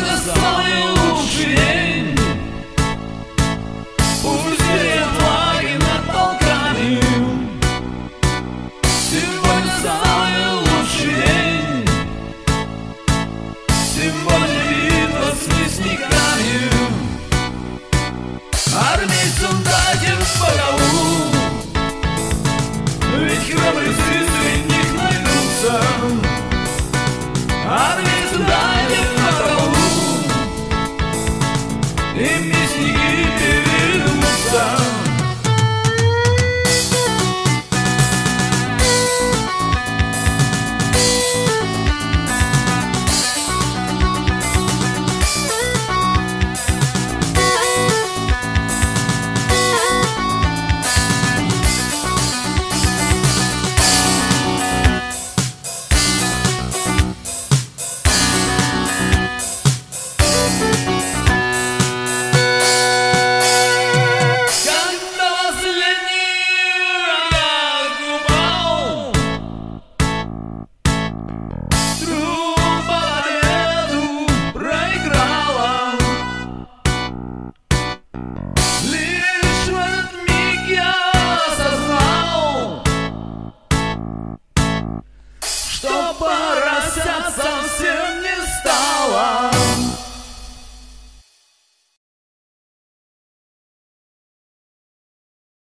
Сегодня самый лучший день. Пусть веет флаги над полками. Сегодня самый лучший день. Сегодня битва с мясниками. Армейцам дайте богову, ведь храбрые среди них найдутся. Армейцам дайте богову, и